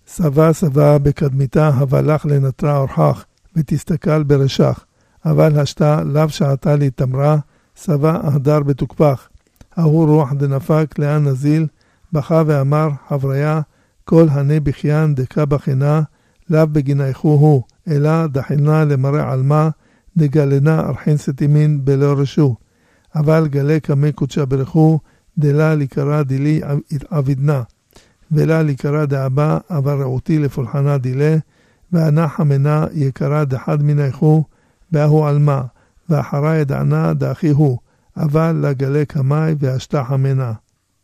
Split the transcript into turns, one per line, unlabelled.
סבה בקדמיתה הבלך לנטרה אורחך, ותסתכל ברשך, אבל השתה לאו שעתה להתאמרה, סבה אהדר בתוקפך. ההוא רוח דנפק לאן נזיל, בכה ואמר חבריה, כל הנה בחיין דקה בחינה, לאו בגינייכו הוא, אלא דחינה למראה עלמה, דגלנה ארחין סתימין בלא רשו. אבל גלי כמי קודשה ברכו, דלה ליקרה דילי עבידנה, ולה ליקרה דאבא, אבל רעותי לפולחנה דילה, וענה חמנה יקרה דחד מינייכו, והוא עלמה, ואחרה ידענה דאחי הוא, אבל לגלי כמי והשתה חמנה.